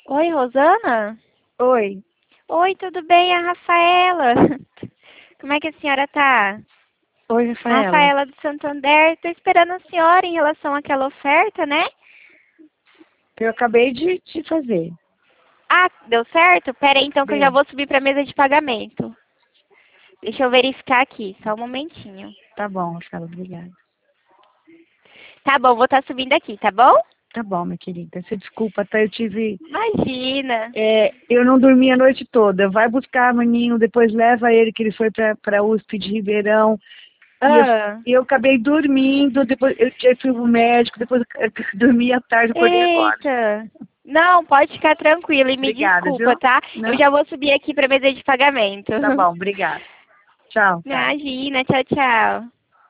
Oi, Rosana? Oi. Oi, tudo bem? É a Rafaela. Como é que a senhora tá? Oi, Rafaela. Rafaela do Santander. Tô esperando a senhora em relação àquela oferta, né? Eu acabei de fazer. Ah, deu certo? Pera aí, então, que eu já Deu. vou subir pra mesa de pagamento. Deixa eu verificar aqui, só um momentinho. Tá bom, Rafaela, obrigada. Tá bom, vou estar subindo aqui, tá bom? Tá bom, minha querida. Você desculpa, tá? Eu tive. Imagina. Eu não dormi a noite toda. Vai buscar o menino, depois leva ele, que ele foi pra USP de Ribeirão. E eu, Ah, e eu acabei dormindo, depois eu fui pro médico, depois eu dormi à tarde, acordei agora. eita. Não, pode ficar tranquila e me Obrigada, desculpa, viu? tá? Eu Não, já vou subir aqui pra mesa de pagamento. tá bom, obrigada. Tchau, tá. Imagina, tchau, tchau.